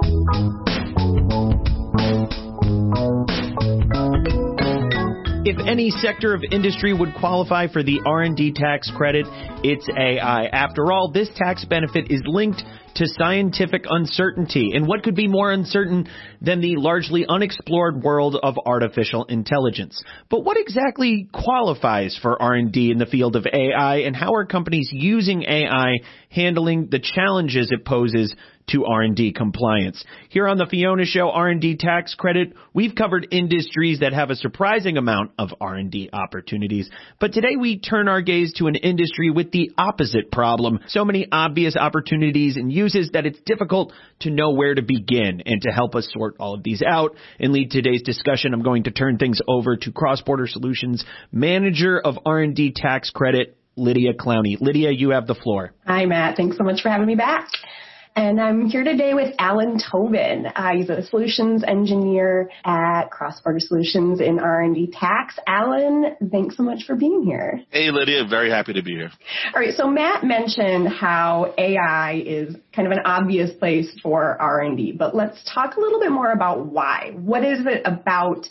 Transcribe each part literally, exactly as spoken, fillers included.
If any sector of industry would qualify for the R and D tax credit, it's A I. After all, this tax benefit is linked to scientific uncertainty. And what could be more uncertain than the largely unexplored world of artificial intelligence? But what exactly qualifies for R and D in the field of A I, and how are companies using A I handling the challenges it poses to R and D compliance? Here on the Fiona Show R and D Tax Credit, we've covered industries that have a surprising amount of R and D opportunities. But today we turn our gaze to an industry with the opposite problem. So many obvious opportunities and uses that it's difficult to know where to begin. And to help us sort all of these out and lead today's discussion, I'm going to turn things over to Cross Border Solutions Manager of R and D Tax Credit, Lydia Clowney. Lydia, you have the floor. Hi, Matt. Thanks so much for having me back. And I'm here today with Alan Tobin. Uh, he's a solutions engineer at Cross Border Solutions in R and D Tax. Alan, thanks so much for being here. Hey, Lydia. Very happy to be here. All right. So Matt mentioned how A I is kind of an obvious place for R and D, but let's talk a little bit more about why. What is it about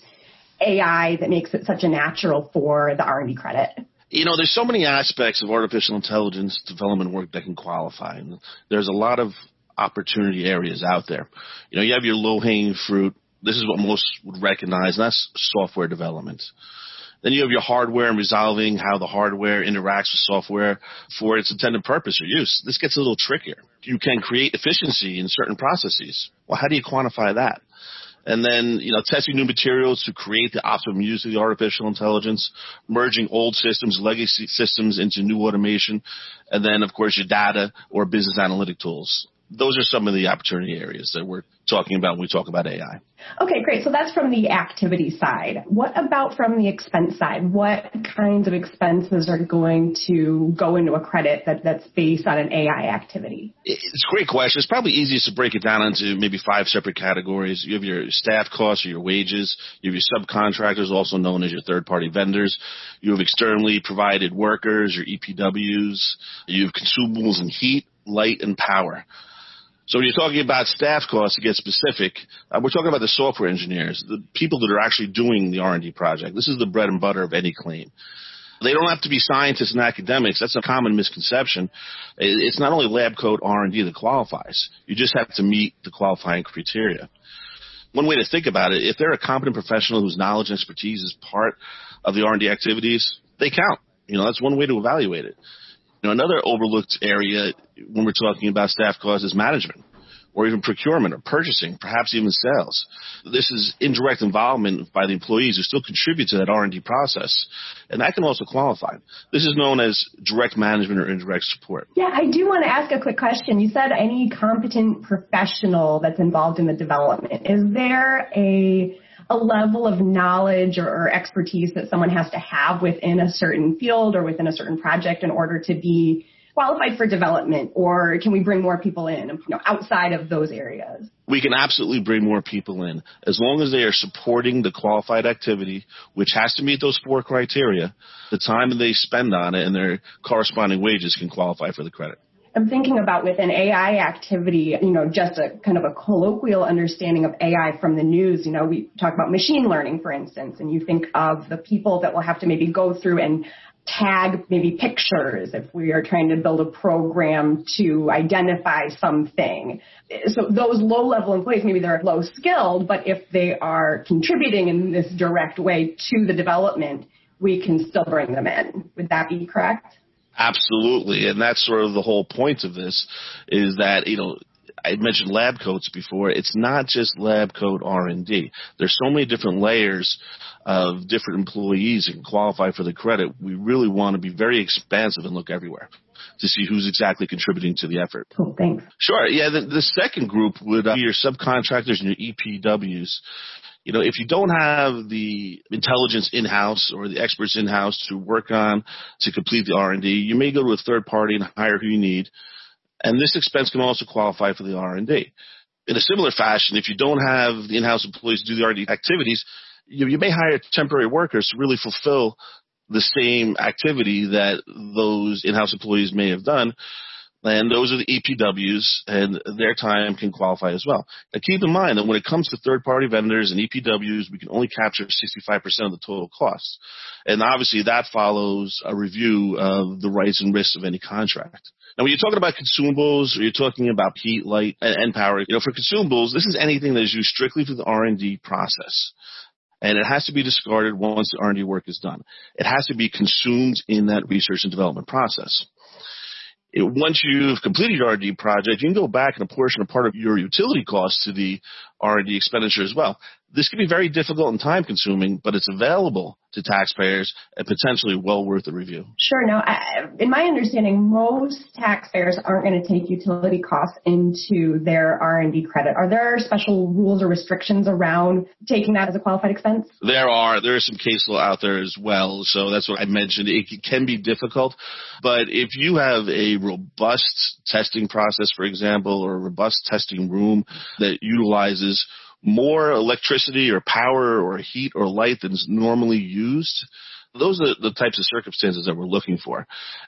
A I that makes it such a natural for the R and D credit? You know, there's so many aspects of artificial intelligence development work that can qualify. And there's a lot of opportunity areas out there. You know, you have your low-hanging fruit. This is what most would recognize, and that's software development. Then you have your hardware and resolving how the hardware interacts with software for its intended purpose or use. This gets a little trickier. You can create efficiency in certain processes. Well, how do you quantify that? And then, you know, testing new materials to create the optimum use of the artificial intelligence, merging old systems, legacy systems into new automation, and then, of course, your data or business analytic tools. Those are some of the opportunity areas that we're talking about when we talk about A I. Okay, great. So that's from the activity side. What about from the expense side? What kinds of expenses are going to go into a credit that, that's based on an A I activity? It's a great question. It's probably easiest to break it down into maybe five separate categories. You have your staff costs or your wages. You have your subcontractors, also known as your third-party vendors. You have externally provided workers, your E P Ws. You have consumables and heat, light, and power. So when you're talking about staff costs, to get specific, uh, we're talking about the software engineers, the people that are actually doing the R and D project. This is the bread and butter of any claim. They don't have to be scientists and academics. That's a common misconception. It's not only lab coat R and D that qualifies. You just have to meet the qualifying criteria. One way to think about it, if they're a competent professional whose knowledge and expertise is part of the R and D activities, they count. You know, that's one way to evaluate it. You know, another overlooked area when we're talking about staff costs is management, or even procurement or purchasing, perhaps even sales. This is indirect involvement by the employees who still contribute to that R and D process, and that can also qualify. This is known as direct management or indirect support. Yeah, I do want to ask a quick question. You said any competent professional that's involved in the development. Is there a a level of knowledge or, or expertise that someone has to have within a certain field or within a certain project in order to be qualified for development, or can we bring more people in, you know, outside of those areas? We can absolutely bring more people in as long as they are supporting the qualified activity, which has to meet those four criteria. The time that they spend on it and their corresponding wages can qualify for the credit. I'm thinking about with an A I activity, you know, just a kind of a colloquial understanding of A I from the news. You know, we talk about machine learning, for instance, and you think of the people that will have to maybe go through and tag maybe pictures if we are trying to build a program to identify something. So those low-level employees, maybe they're low-skilled, but if they are contributing in this direct way to the development, we can still bring them in. Would that be correct? Absolutely, and that's sort of the whole point of this, is that, you know, I mentioned lab coats before. It's not just lab coat R and D. There's so many different layers of different employees who can qualify for the credit. We really want to be very expansive and look everywhere to see who's exactly contributing to the effort. Cool, thanks. Sure, yeah, the, the second group would be your subcontractors and your E P Ws. You know, if you don't have the intelligence in-house or the experts in-house to work on to complete the R and D, you may go to a third party and hire who you need. And this expense can also qualify for the R and D. In a similar fashion, if you don't have the in-house employees to do the R and D activities, you, you may hire temporary workers to really fulfill the same activity that those in-house employees may have done. And those are the E P Ws, and their time can qualify as well. Now, keep in mind that when it comes to third-party vendors and E P Ws, we can only capture sixty-five percent of the total costs. And obviously, that follows a review of the rights and risks of any contract. Now, when you're talking about consumables, or you're talking about heat, light, and, and power, you know, for consumables, this is anything that is used strictly for the R and D process. And it has to be discarded once the R and D work is done. It has to be consumed in that research and development process. It, once you've completed your R and D project, you can go back and apportion a part of your utility costs to the R and D expenditure as well. This can be very difficult and time-consuming, but it's available to taxpayers and potentially well worth a review. Sure. Now, I, in my understanding, most taxpayers aren't going to take utility costs into their R and D credit. Are there special rules or restrictions around taking that as a qualified expense? There are. There is some case law out there as well. So that's what I mentioned. It can be difficult. But if you have a robust testing process, for example, or a robust testing room that utilizes more electricity or power or heat or light than is normally used, those are the types of circumstances that we're looking for.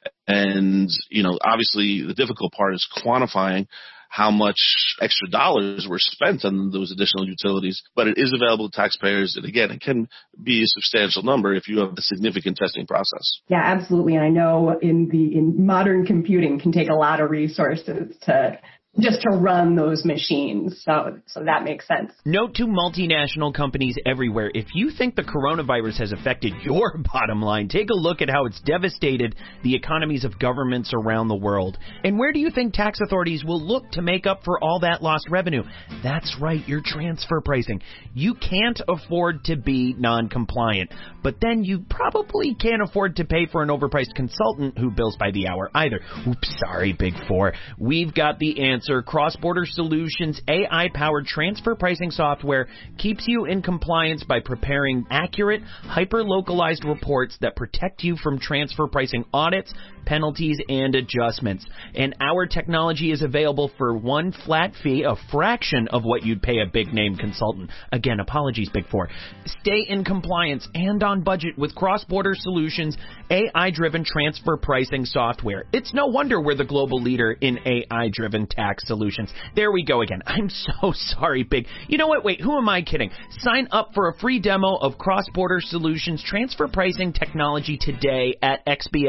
And, you know, obviously the difficult part is quantifying how much extra dollars were spent on those additional utilities, but it is available to taxpayers. And again, it can be a substantial number if you have a significant testing process. Yeah, absolutely. And I know in the in modern computing can take a lot of resources to just to run those machines. So, so that makes sense. Note to multinational companies everywhere, if you think the coronavirus has affected your bottom line, take a look at how it's devastated the economies of governments around the world. And where do you think tax authorities will look to make up for all that lost revenue? That's right, your transfer pricing. You can't afford to be non-compliant, but then you probably can't afford to pay for an overpriced consultant who bills by the hour either. Oops, sorry, Big Four. We've got the answer. Cross-Border Solutions' A I-powered transfer pricing software keeps you in compliance by preparing accurate, hyper-localized reports that protect you from transfer pricing audits, penalties, and adjustments. And our technology is available for one flat fee, a fraction of what you'd pay a big-name consultant. Again, apologies, Big Four. Stay in compliance and on budget with Cross-Border Solutions' A I-driven transfer pricing software. It's no wonder we're the global leader in A I-driven tax solutions. There we go again. I'm so sorry, Big. You know what? Wait, who am I kidding? Sign up for a free demo of Cross-Border Solutions transfer pricing technology today at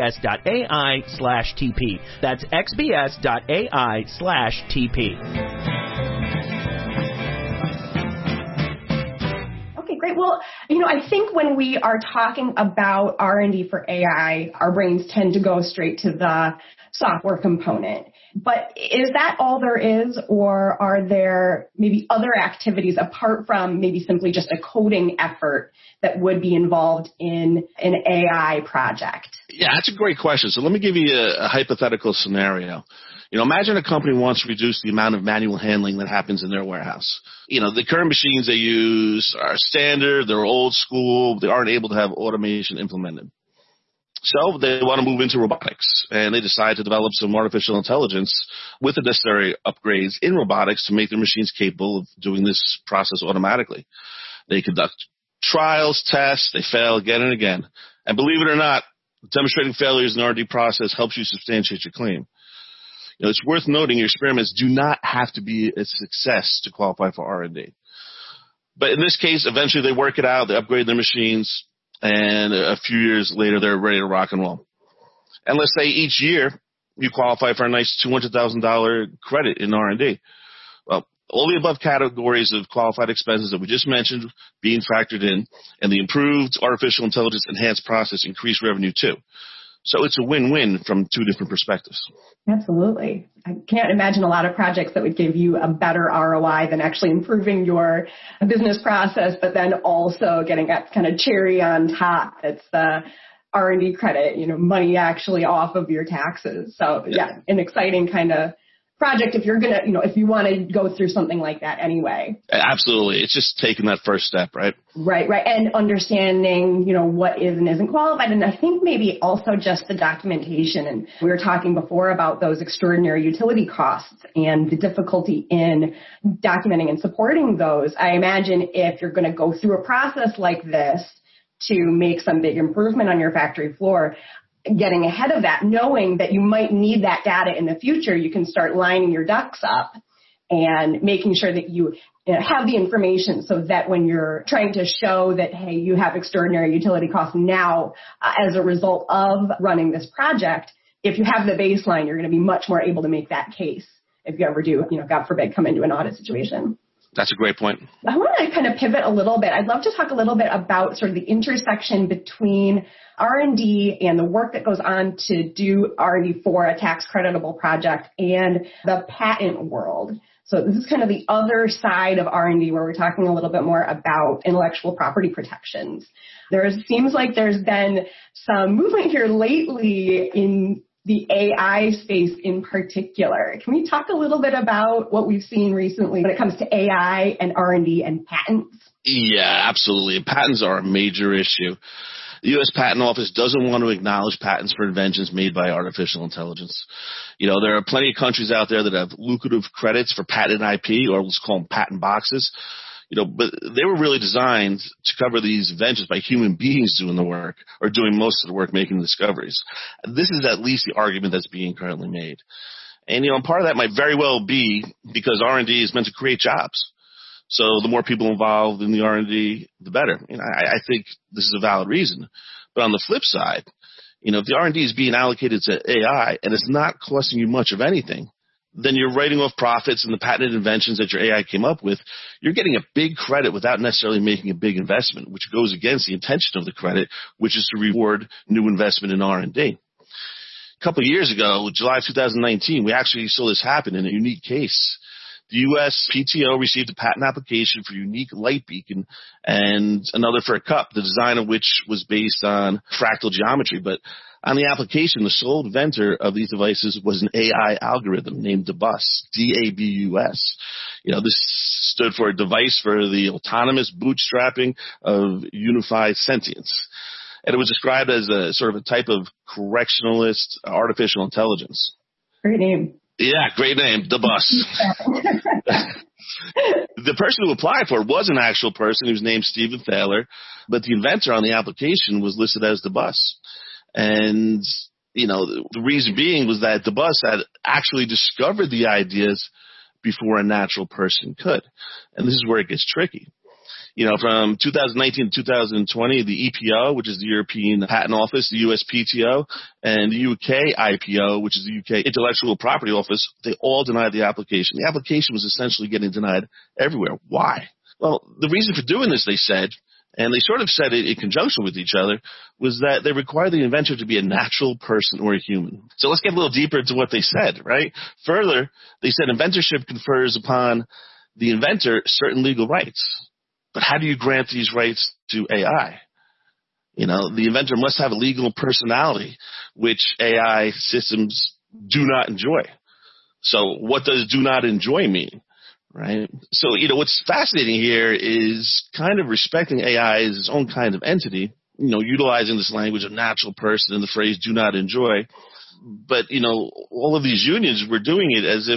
xbs.ai slash TP. That's xbs.ai slash TP. Okay, great. Well, you know, I think when we are talking about R and D for A I, our brains tend to go straight to the software component. But is that all there is, or are there maybe other activities apart from maybe simply just a coding effort that would be involved in an A I project? Yeah, that's a great question. So let me give you a, a hypothetical scenario. You know, imagine a company wants to reduce the amount of manual handling that happens in their warehouse. You know, the current machines they use are standard, they're old school, they aren't able to have automation implemented. So they want to move into robotics, and they decide to develop some artificial intelligence with the necessary upgrades in robotics to make their machines capable of doing this process automatically. They conduct trials, tests, they fail again and again. And believe it or not, demonstrating failures in the R and D process helps you substantiate your claim. You know, it's worth noting your experiments do not have to be a success to qualify for R and D. But in this case, eventually they work it out, they upgrade their machines, and a few years later, they're ready to rock and roll. And let's say each year you qualify for a nice two hundred thousand dollars credit in R and D. Well, all the above categories of qualified expenses that we just mentioned being factored in, and the improved artificial intelligence enhanced process increase revenue too. So it's a win-win from two different perspectives. Absolutely. I can't imagine a lot of projects that would give you a better R O I than actually improving your business process, but then also getting that kind of cherry on top. It's the R and D credit, you know, money actually off of your taxes. So yeah, an exciting kind of project if you're going to, you know, if you want to go through something like that anyway. Absolutely. It's just taking that first step, right? Right, right. And understanding, you know, what is and isn't qualified. And I think maybe also just the documentation. And we were talking before about those extraordinary utility costs and the difficulty in documenting and supporting those. I imagine if you're going to go through a process like this to make some big improvement on your factory floor, getting ahead of that, knowing that you might need that data in the future, you can start lining your ducks up and making sure that you, you know, have the information so that when you're trying to show that, hey, you have extraordinary utility costs now uh, as a result of running this project, if you have the baseline, you're going to be much more able to make that case if you ever do, you know, God forbid, come into an audit situation. That's a great point. I want to kind of pivot a little bit. I'd love to talk a little bit about sort of the intersection between R and D and the work that goes on to do R and D for a tax creditable project and the patent world. So this is kind of the other side of R and D where we're talking a little bit more about intellectual property protections. There seems like there's been some movement here lately in the A I space in particular. Can we talk a little bit about what we've seen recently when it comes to A I and R and D and patents? Yeah, absolutely. Patents are a major issue. The U S Patent Office doesn't want to acknowledge patents for inventions made by artificial intelligence. You know, there are plenty of countries out there that have lucrative credits for patent I P, or let's call them patent boxes. You know, but they were really designed to cover these inventions by human beings doing the work or doing most of the work making the discoveries. This is at least the argument that's being currently made. And, you know, part of that might very well be because R and D is meant to create jobs. So the more people involved in the R and D, the better. You know, I, I think this is a valid reason. But on the flip side, you know, if the R and D is being allocated to A I and it's not costing you much of anything, then you're writing off profits and the patented inventions that your A I came up with. You're getting a big credit without necessarily making a big investment, which goes against the intention of the credit, which is to reward new investment in R and D. A couple of years ago, July two thousand nineteen, we actually saw this happen in a unique case. The U S P T O received a patent application for a unique light beacon and another for a cup, the design of which was based on fractal geometry. But on the application, the sole inventor of these devices was an A I algorithm named DABUS, D A B U S. You know, this stood for a device for the autonomous bootstrapping of unified sentience. And it was described as a sort of a type of correctionalist artificial intelligence. Great name. Yeah, great name, DABUS. The person who applied for it was an actual person who was named Stephen Thaler, but the inventor on the application was listed as DABUS. And, you know, the reason being was that DABUS had actually discovered the ideas before a natural person could. And this is where it gets tricky. You know, from two thousand nineteen to two thousand twenty, the E P O, which is the European Patent Office, the U S P T O, and the U K I P O, which is the U K Intellectual Property Office, they all denied the application. The application was essentially getting denied everywhere. Why? Well, the reason for doing this, they said, and they sort of said it in conjunction with each other, was that they require the inventor to be a natural person or a human. So let's get a little deeper into what they said, right? Further, they said inventorship confers upon the inventor certain legal rights. But how do you grant these rights to A I? You know, the inventor must have a legal personality, which A I systems do not enjoy. So what does do not enjoy mean? Right? So, you know, what's fascinating here is kind of respecting A I as its own kind of entity, you know, utilizing this language of natural person and the phrase do not enjoy. But, you know, all of these unions were doing it as if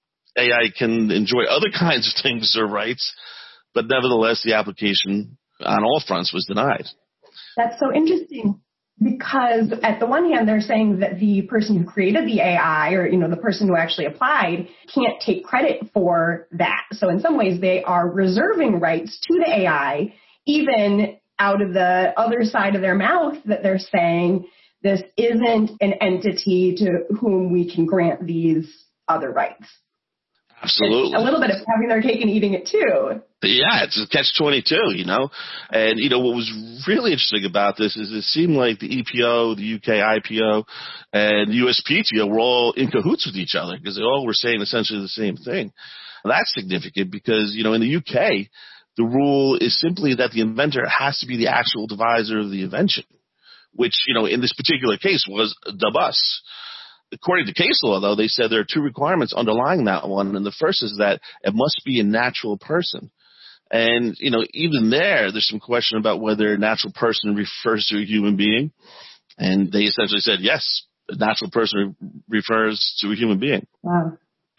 A I can enjoy other kinds of things or rights, but nevertheless, the application on all fronts was denied. That's so interesting because at the one hand, they're saying that the person who created the A I or, you know, the person who actually applied can't take credit for that. So in some ways, they are reserving rights to the A I, even out of the other side of their mouth that they're saying this isn't an entity to whom we can grant these other rights. Absolutely. It's a little bit of having their cake and eating it too. Yeah, it's a catch twenty-two, you know. And, you know, what was really interesting about this is it seemed like the E P O, the U K I P O, and the U S P T O were all in cahoots with each other because they all were saying essentially the same thing. That's significant because, you know, in the U K, the rule is simply that the inventor has to be the actual deviser of the invention, which, you know, in this particular case was DABUS. According to case law, though, they said there are two requirements underlying that one, and the first is that it must be a natural person. And, you know, even there, there's some question about whether a natural person refers to a human being, and they essentially said, yes, a natural person refers to a human being. Wow.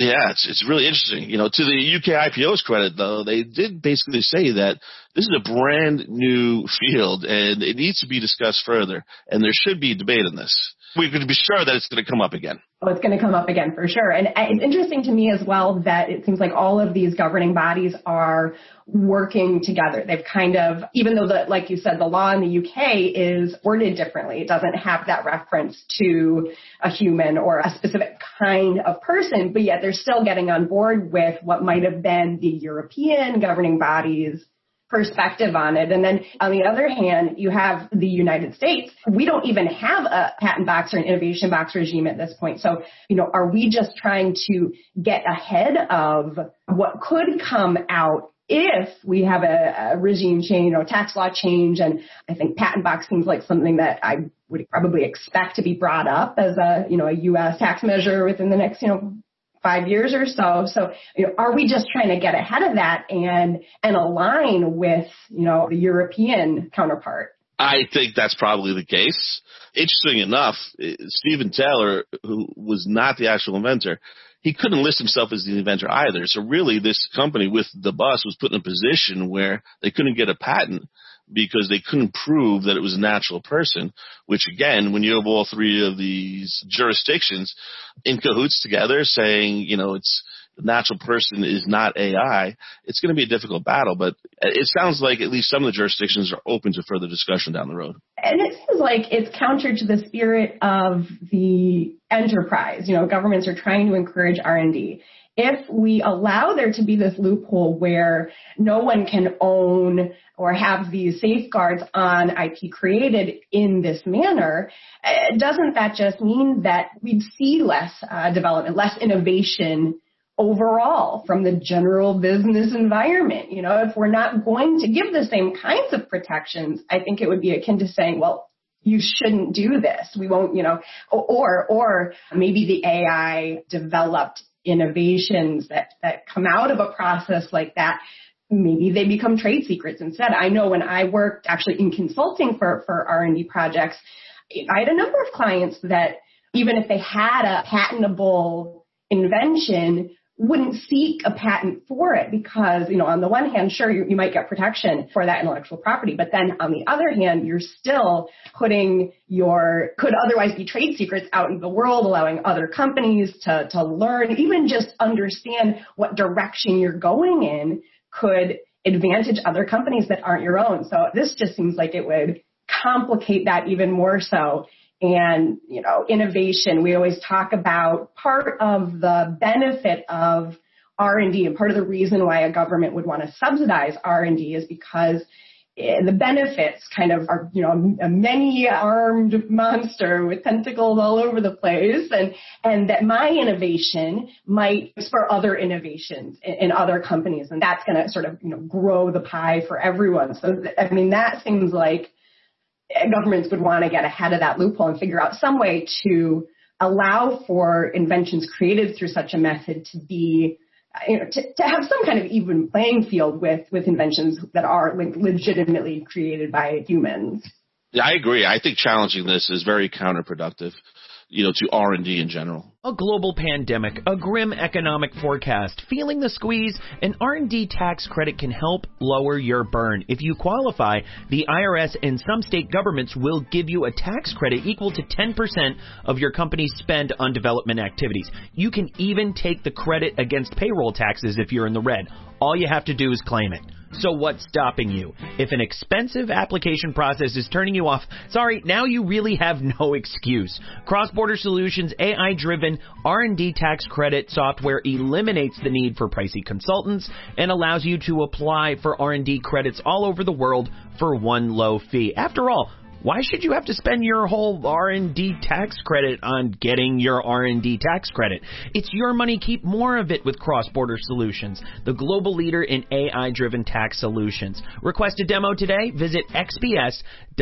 Yeah, it's it's really interesting. You know, to the U K I P O's credit, though, they did basically say that this is a brand new field and it needs to be discussed further, and there should be debate on this. We can be sure that it's going to come up again. Oh, it's going to come up again for sure. And it's interesting to me as well that it seems like all of these governing bodies are working together. They've kind of, even though, the, like you said, the law in the U K is worded differently. It doesn't have that reference to a human or a specific kind of person, but yet they're still getting on board with what might have been the European governing bodies' perspective on it. And then on the other hand, you have the United States. We don't even have a patent box or an innovation box regime at this point. So, you know, are we just trying to get ahead of what could come out if we have a, a regime change or tax law change? And I think patent box seems like something that I would probably expect to be brought up as a, you know, a U S tax measure within the next, you know, five years or so. So, you know, are we just trying to get ahead of that and and align with, you know, the European counterpart? I think that's probably the case. Interesting enough, Stephen Taylor, who was not the actual inventor, he couldn't list himself as the inventor either. So really, this company with the bus was put in a position where they couldn't get a patent because they couldn't prove that it was a natural person, which, again, when you have all three of these jurisdictions in cahoots together saying, you know, it's the natural person is not A I, it's going to be a difficult battle. But it sounds like at least some of the jurisdictions are open to further discussion down the road. And it seems like it's counter to the spirit of the enterprise. You know, governments are trying to encourage R and D. If we allow there to be this loophole where no one can own or have these safeguards on I P created in this manner, doesn't that just mean that we'd see less uh, development, less innovation overall from the general business environment? You know, if we're not going to give the same kinds of protections, I think it would be akin to saying, well, you shouldn't do this. We won't, you know, or, or maybe the A I developed innovations that, that come out of a process like that, maybe they become trade secrets instead. I know when I worked actually in consulting for, for R and D projects, I had a number of clients that even if they had a patentable invention, wouldn't seek a patent for it because, you know, on the one hand, sure, you, you might get protection for that intellectual property, but then on the other hand, you're still putting your, could otherwise be trade secrets out in the world, allowing other companies to, to learn, even just understand what direction you're going in could advantage other companies that aren't your own. So this just seems like it would complicate that even more so. And, you know, innovation, we always talk about part of the benefit of R and D and part of the reason why a government would want to subsidize R and D is because the benefits kind of are, you know, a many-armed monster with tentacles all over the place, and, and that my innovation might spur other innovations in, in other companies, and that's going to sort of, you know, grow the pie for everyone. So, I mean, that seems like governments would want to get ahead of that loophole and figure out some way to allow for inventions created through such a method to be, you know, to, to have some kind of even playing field with, with inventions that are like legitimately created by humans. Yeah, I agree. I think challenging this is very counterproductive, you know, to R and D in general. A global pandemic, a grim economic forecast, feeling the squeeze, an R and D tax credit can help lower your burn. If you qualify, the I R S and some state governments will give you a tax credit equal to ten percent of your company's spend on development activities. You can even take the credit against payroll taxes if you're in the red. All you have to do is claim it. So what's stopping you? If an expensive application process is turning you off, sorry, now you really have no excuse. Cross-Border Solutions' A I-driven R and D tax credit software eliminates the need for pricey consultants and allows you to apply for R and D credits all over the world for one low fee. After all, why should you have to spend your whole R and D tax credit on getting your R and D tax credit? It's your money. Keep more of it with Cross-Border Solutions, the global leader in A I-driven tax solutions. Request a demo today. Visit xbs.ai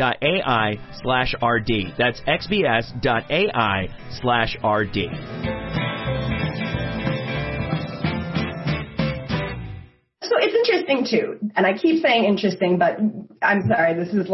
slash RD. That's xbs.ai slash RD. So it's interesting, too, and I keep saying interesting, but I'm sorry, this is like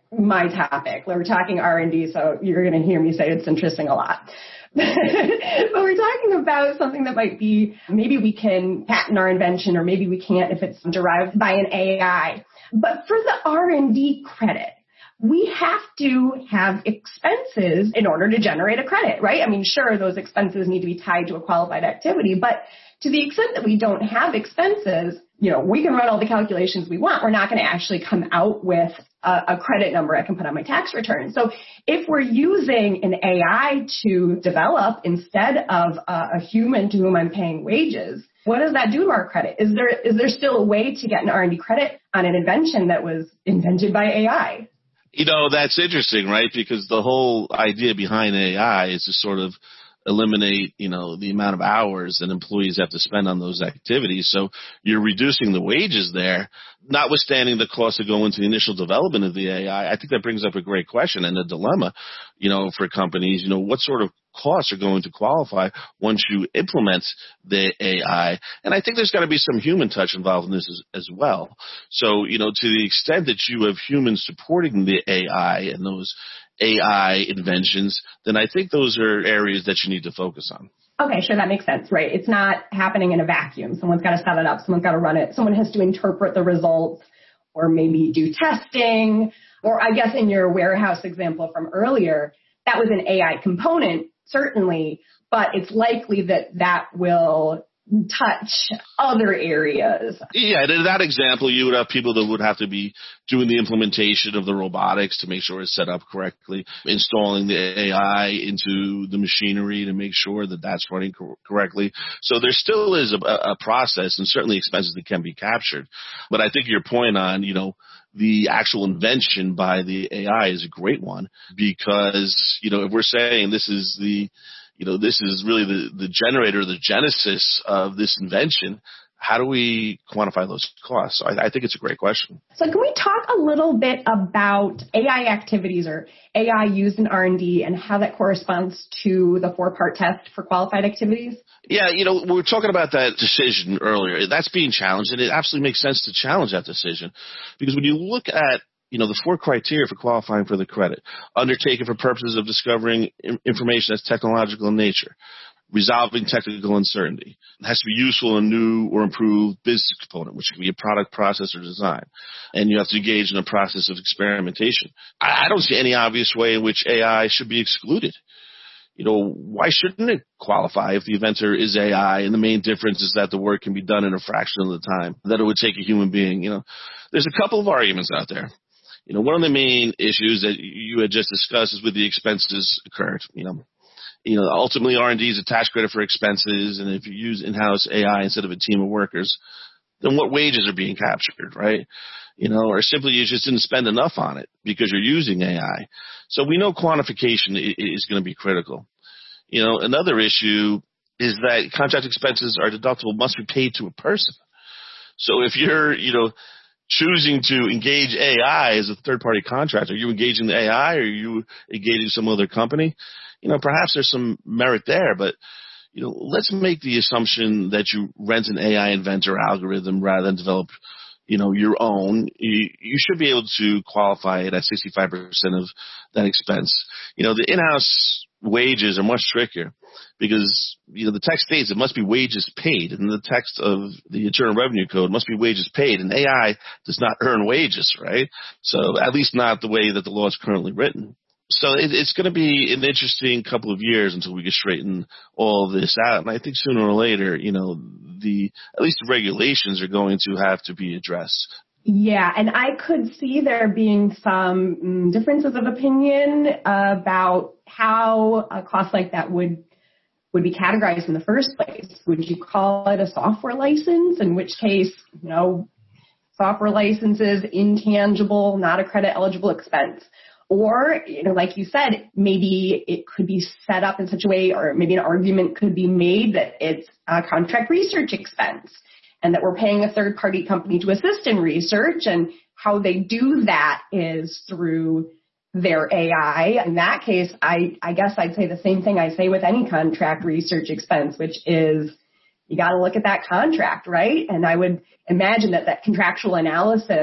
my topic. We're talking R and D, so you're going to hear me say it's interesting a lot. But we're talking about something that might be, maybe we can patent our invention, or maybe we can't if it's derived by an A I. But for the R and D credit, we have to have expenses in order to generate a credit, right? I mean, sure, those expenses need to be tied to a qualified activity, but to the extent that we don't have expenses, you know, we can run all the calculations we want. We're not going to actually come out with a, a credit number I can put on my tax return. So if we're using an A I to develop instead of a, a human to whom I'm paying wages, what does that do to our credit? Is there is there still a way to get an R and D credit on an invention that was invented by A I? You know, that's interesting, right? Because the whole idea behind A I is to sort of eliminate, you know, the amount of hours that employees have to spend on those activities. So you're reducing the wages there, notwithstanding the cost of going to the initial development of the A I. I think that brings up a great question and a dilemma, you know, for companies. You know, what sort of costs are going to qualify once you implement the A I? And I think there's got to be some human touch involved in this as, as well. So, you know, to the extent that you have humans supporting the A I and those A I inventions, then I think those are areas that you need to focus on. Okay, sure, that makes sense, right? It's not happening in a vacuum. Someone's got to set it up. Someone's got to run it. Someone has to interpret the results or maybe do testing. Or I guess in your warehouse example from earlier, that was an A I component, certainly, but it's likely that that will touch other areas. Yeah, in that example, you would have people that would have to be doing the implementation of the robotics to make sure it's set up correctly, installing the A I into the machinery to make sure that that's running cor- correctly. So there still is a, a process and certainly expenses that can be captured. But I think your point on, you know, the actual invention by the A I is a great one because, you know, if we're saying this is the You know, this is really the, the generator, the genesis of this invention. How do we quantify those costs? So I, I think it's a great question. So can we talk a little bit about A I activities or A I used in R and D and how that corresponds to the four-part test for qualified activities? Yeah, you know, we were talking about that decision earlier. That's being challenged, and it absolutely makes sense to challenge that decision because when you look at you know, the four criteria for qualifying for the credit: undertaken for purposes of discovering information that's technological in nature, resolving technical uncertainty. It has to be useful in new or improved business component, which can be a product, process, or design. And you have to engage in a process of experimentation. I, I don't see any obvious way in which A I should be excluded. You know, why shouldn't it qualify if the inventor is A I and the main difference is that the work can be done in a fraction of the time that it would take a human being? You know, there's a couple of arguments out there. You know, one of the main issues that you had just discussed is with the expenses occurred. You know, you know, ultimately R and D is a tax credit for expenses, and if you use in-house A I instead of a team of workers, then what wages are being captured, right? You know, or simply you just didn't spend enough on it because you're using A I. So we know quantification is going to be critical. You know, another issue is that contract expenses are deductible, must be paid to a person. So if you're, you know, choosing to engage A I as a third-party contractor, are you engaging the A I or are you engaging some other company? You know, perhaps there's some merit there, but, you know, let's make the assumption that you rent an A I inventor algorithm rather than develop, you know, your own. You, you should be able to qualify it at sixty-five percent of that expense. You know, the in-house wages are much trickier because, you know, the text states it must be wages paid, and the text of the Internal Revenue Code must be wages paid, and A I does not earn wages, right? So at least not the way that the law is currently written. So it, it's going to be an interesting couple of years until we can straighten all of this out, and I think sooner or later, you know, the at least the regulations are going to have to be addressed. Yeah, and I could see there being some differences of opinion about how a cost like that would would be categorized in the first place. Would you call it a software license? In which case, you know, software licenses, intangible, not a credit eligible expense. Or, you know, like you said, maybe it could be set up in such a way, or maybe an argument could be made that it's a contract research expense and that we're paying a third-party company to assist in research, and how they do that is through their A I. In that case, I, I guess I'd say the same thing I say with any contract research expense, which is you got to look at that contract, right? And I would imagine that that contractual analysis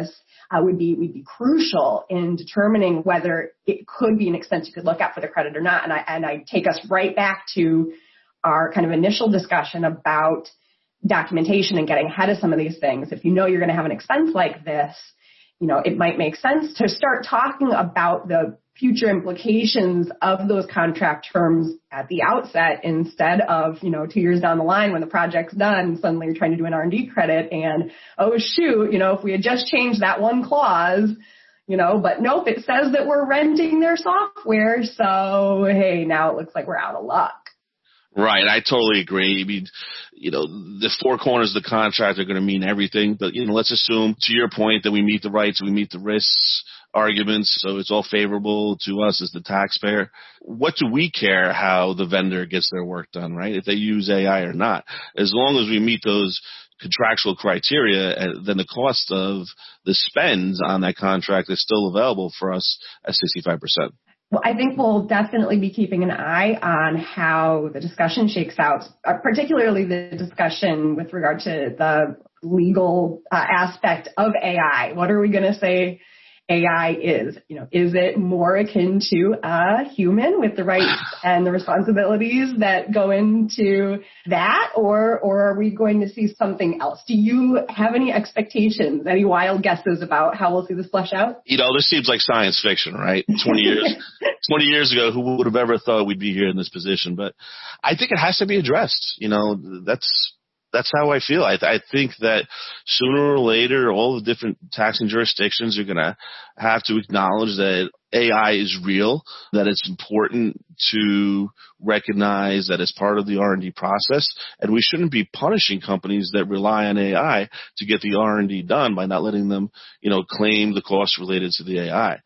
uh, would be would be crucial in determining whether it could be an expense you could look at for the credit or not. And I and I take us right back to our kind of initial discussion about documentation and getting ahead of some of these things. If you know you're going to have an expense like this, you know, it might make sense to start talking about the future implications of those contract terms at the outset instead of, you know, two years down the line when the project's done, suddenly you're trying to do an R and D credit and, oh, shoot, you know, if we had just changed that one clause, you know, but nope, it says that we're renting their software. So, hey, now it looks like we're out of luck. Right. I totally agree. I mean, you know, the four corners of the contract are going to mean everything. But, you know, let's assume, to your point, that we meet the rights, we meet the risks arguments, so it's all favorable to us as the taxpayer. What do we care how the vendor gets their work done, right? If they use A I or not. As long as we meet those contractual criteria, then the cost of the spend on that contract is still available for us at sixty-five percent. Well, I think we'll definitely be keeping an eye on how the discussion shakes out, particularly the discussion with regard to the legal uh, aspect of A I. What are we going to say A I is? You know, is it more akin to a human with the rights and the responsibilities that go into that, or or are we going to see something else? Do you have any expectations, any wild guesses about how we'll see this flesh out? You know, this seems like science fiction, right? Twenty years, twenty years ago, who would have ever thought we'd be here in this position? But I think it has to be addressed. You know, that's. That's how I feel. I, th- I think that sooner or later, all the different taxing jurisdictions are going to have to acknowledge that A I is real, that it's important to recognize that it's part of the R and D process, and we shouldn't be punishing companies that rely on A I to get the R and D done by not letting them, you know, claim the costs related to the A I.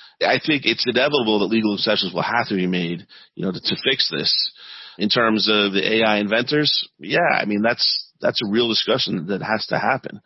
I think it's inevitable that legal concessions will have to be made, you know, to, to fix this. In terms of the A I inventors, yeah, I mean, that's that's a real discussion that has to happen.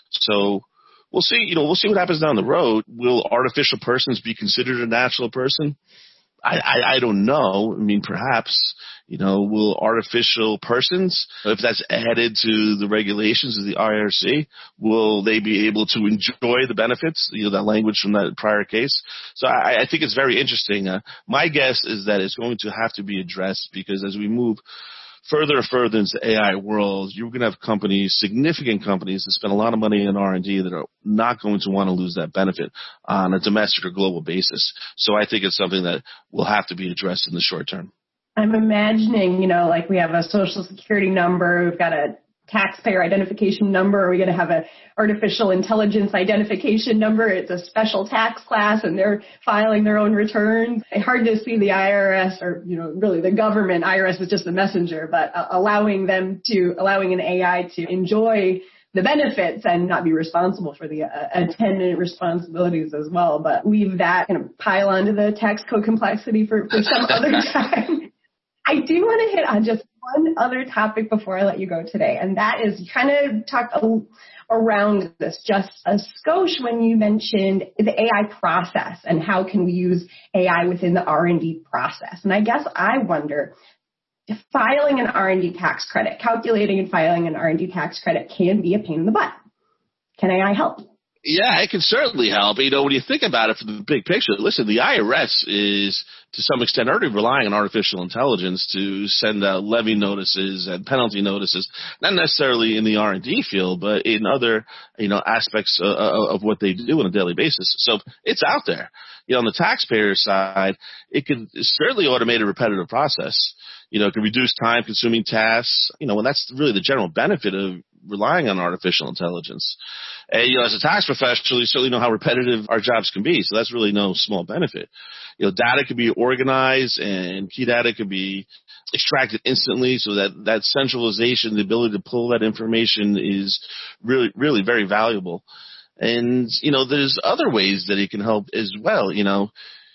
So we'll see, you know, we'll see what happens down the road. Will artificial persons be considered a natural person? I, I, I don't know. I mean, perhaps, you know, will artificial persons, if that's added to the regulations of the I R C, will they be able to enjoy the benefits, you know, that language from that prior case? So I, I think it's very interesting. Uh, my guess is that it's going to have to be addressed because as we move further and further into the A I world, you're going to have companies, significant companies that spend a lot of money in R and D that are not going to want to lose that benefit on a domestic or global basis. So I think it's something that will have to be addressed in the short term. I'm imagining, you know, like we have a social security number, we've got a taxpayer identification number, are we going to have an artificial intelligence identification number? It's a special tax class and they're filing their own returns. It's hard to see the I R S or, you know, really the government, I R S was just the messenger, but uh, allowing them to, allowing an A I to enjoy the benefits and not be responsible for the uh, attendant responsibilities as well. But leave that kind of pile onto the tax code complexity for, for some other time. I do want to hit on just one other topic before I let you go today, and that is you kind of talked a, around this just a skosh when you mentioned the A I process and how can we use A I within the R and D process. And I guess I wonder if filing an R and D tax credit, calculating and filing an R and D tax credit can be a pain in the butt. Can A I help? Yeah, it can certainly help. You know, when you think about it from the big picture, listen, the I R S is to some extent already relying on artificial intelligence to send out levy notices and penalty notices, not necessarily in the R and D field, but in other, you know, aspects uh, of what they do on a daily basis. So it's out there. You know, on the taxpayer side, it can certainly automate a repetitive process. You know, it can reduce time-consuming tasks, you know, and that's really the general benefit of relying on artificial intelligence. And, you know, as a tax professional, you certainly know how repetitive our jobs can be, so that's really no small benefit. You know, data can be organized and key data can be extracted instantly, so that that centralization, the ability to pull that information is really, really very valuable. And, you know, there's other ways that it can help as well. You know,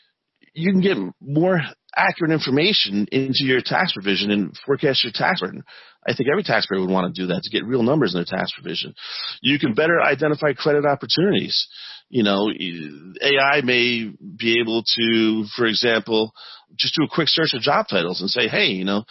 you can get more accurate information into your tax provision and forecast your tax burden. I think every taxpayer would want to do that to get real numbers in their tax provision. You can better identify credit opportunities. You know, A I may be able to, for example, just do a quick search of job titles and say, hey, you know,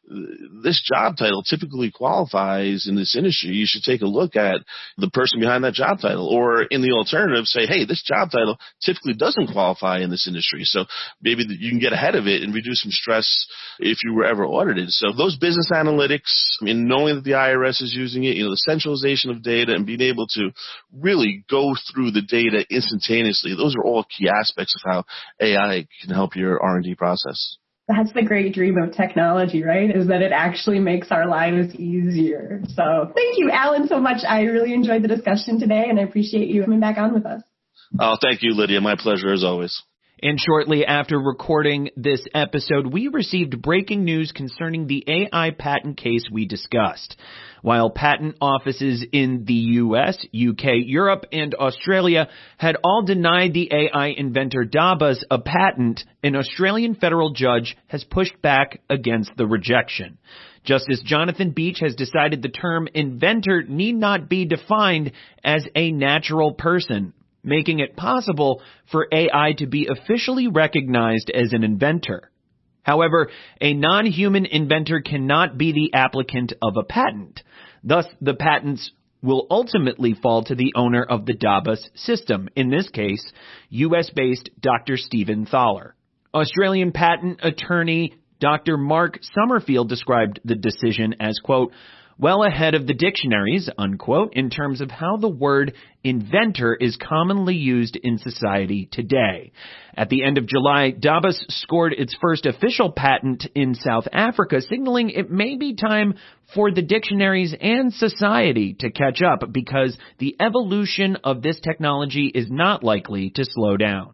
this job title typically qualifies in this industry. You should take a look at the person behind that job title, or in the alternative, say, hey, this job title typically doesn't qualify in this industry. So maybe you can get ahead of it and reduce some stress if you were ever audited. So those business analytics, I mean, knowing that the I R S is using it, you know, the centralization of data and being able to really go through the data instantaneously, those are all key aspects of how A I can help your R and D process. That's the great dream of technology, right? Is that it actually makes our lives easier. So thank you, Alan, so much. I really enjoyed the discussion today, and I appreciate you coming back on with us. Oh, thank you, Lydia. My pleasure as always. And shortly after recording this episode, we received breaking news concerning the A I patent case we discussed. While patent offices in the U S, U K, Europe, and Australia had all denied the A I inventor Dabas a patent, an Australian federal judge has pushed back against the rejection. Justice Jonathan Beach has decided the term inventor need not be defined as a natural person, making it possible for A I to be officially recognized as an inventor. However, a non-human inventor cannot be the applicant of a patent. Thus, the patents will ultimately fall to the owner of the Dabas system, in this case, U S-based Doctor Stephen Thaler. Australian patent attorney Doctor Mark Summerfield described the decision as, quote, well ahead of the dictionaries, unquote, in terms of how the word inventor is commonly used in society today. At the end of July, Dabas scored its first official patent in South Africa, signaling it may be time for the dictionaries and society to catch up because the evolution of this technology is not likely to slow down.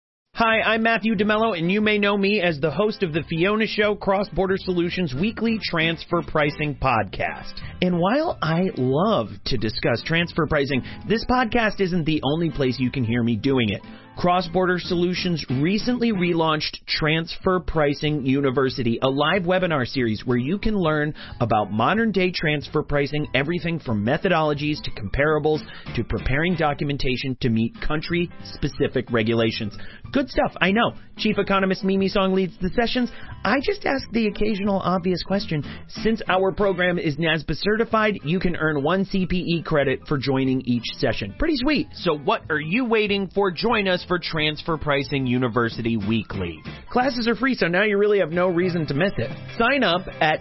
Hi, I'm Matthew DeMello, and you may know me as the host of the Fiona Show Cross-Border Solutions weekly transfer pricing podcast. And while I love to discuss transfer pricing, this podcast isn't the only place you can hear me doing it. Cross-Border Solutions recently relaunched Transfer Pricing University, a live webinar series where you can learn about modern-day transfer pricing, everything from methodologies to comparables to preparing documentation to meet country-specific regulations. Good stuff, I know. Chief Economist Mimi Song leads the sessions. I just ask the occasional obvious question. Since our program is NASBA certified, you can earn one C P E credit for joining each session. Pretty sweet. So what are you waiting for? Join us for Transfer Pricing University Weekly. Classes are free, so now you really have no reason to miss it. Sign up at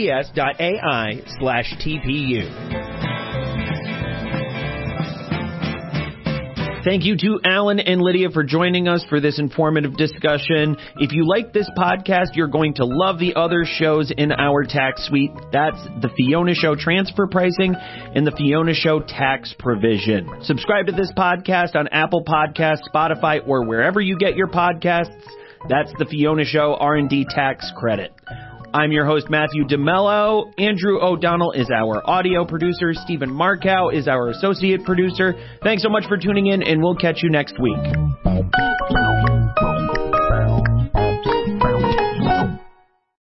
xbs.ai slash TPU. Thank you to Alan and Lydia for joining us for this informative discussion. If you like this podcast, you're going to love the other shows in our tax suite. That's the Fiona Show Transfer Pricing and the Fiona Show Tax Provision. Subscribe to this podcast on Apple Podcasts, Spotify, or wherever you get your podcasts. That's the Fiona Show R and D Tax Credit. I'm your host, Matthew DeMello. Andrew O'Donnell is our audio producer. Stephen Markow is our associate producer. Thanks so much for tuning in, and we'll catch you next week.